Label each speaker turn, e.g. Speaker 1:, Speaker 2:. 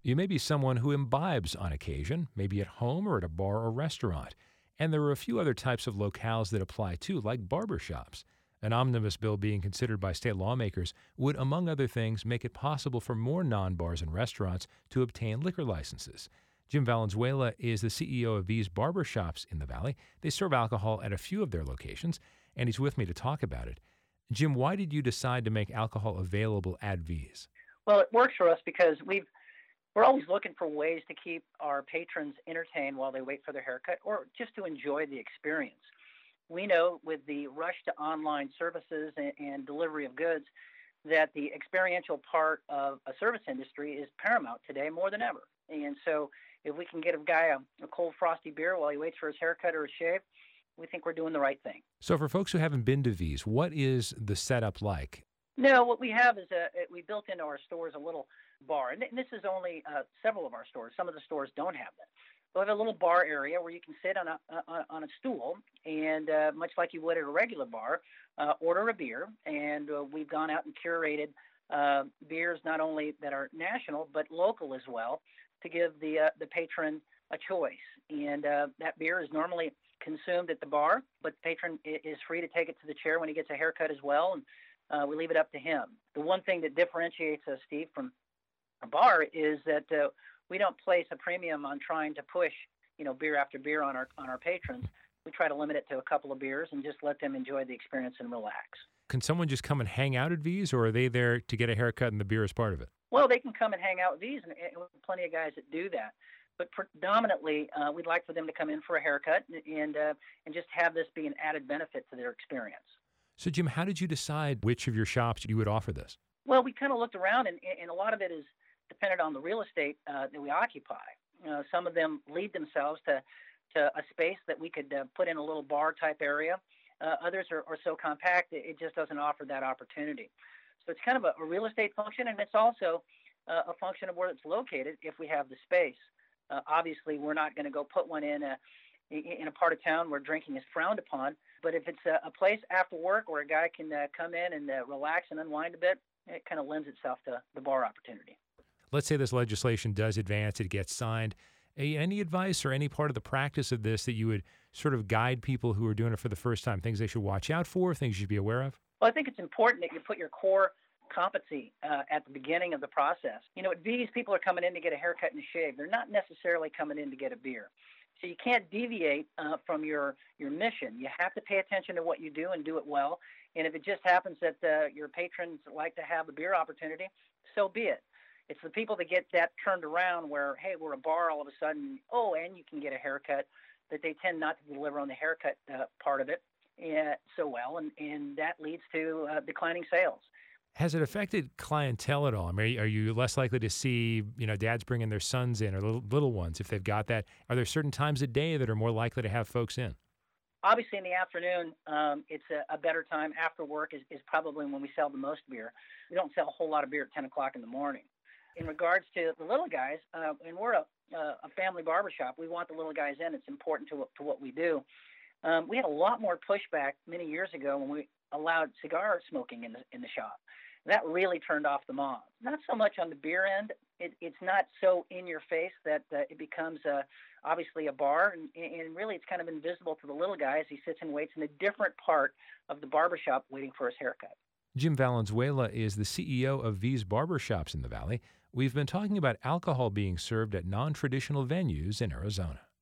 Speaker 1: You may be someone who imbibes on occasion, maybe at home or at a bar or restaurant. And there are a few other types of locales that apply too, like barbershops. An omnibus bill being considered by state lawmakers would, among other things, make it possible for more non-bars and restaurants to obtain liquor licenses. Jim Valenzuela is the CEO of V's Barbershops in the Valley. They serve alcohol at a few of their locations, and he's with me to talk about it. Jim, why did you decide to make alcohol available at V's?
Speaker 2: Well, it works for us because we're always looking for ways to keep our patrons entertained while they wait for their haircut or just to enjoy the experience. We know with the rush to online services and delivery of goods that the experiential part of a service industry is paramount today more than ever. And so if we can get a guy a cold frosty beer while he waits for his haircut or his shave, we think we're doing the right thing.
Speaker 1: So for folks who haven't been to V's, what is the setup like?
Speaker 2: No, what we have is we built into our stores a little bar, and this is only several of our stores. Some of the stores don't have that. We have a little bar area where you can sit on a stool, and much like you would at a regular bar, order a beer. And we've gone out and curated beers not only that are national but local as well to give the patron a choice. And that beer is normally consumed at the bar, but the patron is free to take it to the chair when he gets a haircut as well. And we leave it up to him. The one thing that differentiates us, Steve, from a bar is that we don't place a premium on trying to push, beer after beer on our patrons. We try to limit it to a couple of beers and just let them enjoy the experience and relax.
Speaker 1: Can someone just come and hang out at V's, or are they there to get a haircut and the beer is part of it?
Speaker 2: Well, they can come and hang out with these, and we have plenty of guys that do that. But predominantly, we'd like for them to come in for a haircut and just have this be an added benefit to their experience.
Speaker 1: So, Jim, how did you decide which of your shops you would offer this?
Speaker 2: Well, we kind of looked around, and a lot of it is dependent on the real estate that we occupy. Some of them lead themselves to a space that we could put in a little bar-type area. Others are so compact, it just doesn't offer that opportunity. So it's kind of a real estate function, and it's also a function of where it's located if we have the space. Obviously, we're not going to go put one in a part of town where drinking is frowned upon. But if it's a place after work where a guy can come in and relax and unwind a bit, it kind of lends itself to the bar opportunity.
Speaker 1: Let's say this legislation does advance, it gets signed. Any advice or any part of the practice of this that you would sort of guide people who are doing it for the first time, things they should watch out for, things you should be aware of?
Speaker 2: Well, I think it's important that you put your core competency at the beginning of the process. At V's, people are coming in to get a haircut and a shave. They're not necessarily coming in to get a beer. So you can't deviate from your mission. You have to pay attention to what you do and do it well. And if it just happens that your patrons like to have a beer opportunity, so be it. It's the people that get that turned around where, hey, we're a bar all of a sudden, and you can get a haircut, that they tend not to deliver on the haircut part of it so well, and that leads to declining sales.
Speaker 1: Has it affected clientele at all? I mean, are you less likely to see, dads bringing their sons in or little ones if they've got that? Are there certain times of day that are more likely to have folks in?
Speaker 2: Obviously, in the afternoon, it's a better time. After work is probably when we sell the most beer. We don't sell a whole lot of beer at 10 o'clock in the morning. In regards to the little guys, and we're a family barbershop, we want the little guys in. It's important to what we do. We had a lot more pushback many years ago when we allowed cigar smoking in the shop. That really turned off the moms. Not so much on the beer end. It's not so in your face that it becomes obviously a bar, and really it's kind of invisible to the little guy as he sits and waits in a different part of the barbershop waiting for his haircut.
Speaker 1: Jim Valenzuela is the CEO of V's Barbershops in the Valley. We've been talking about alcohol being served at non-traditional venues in Arizona.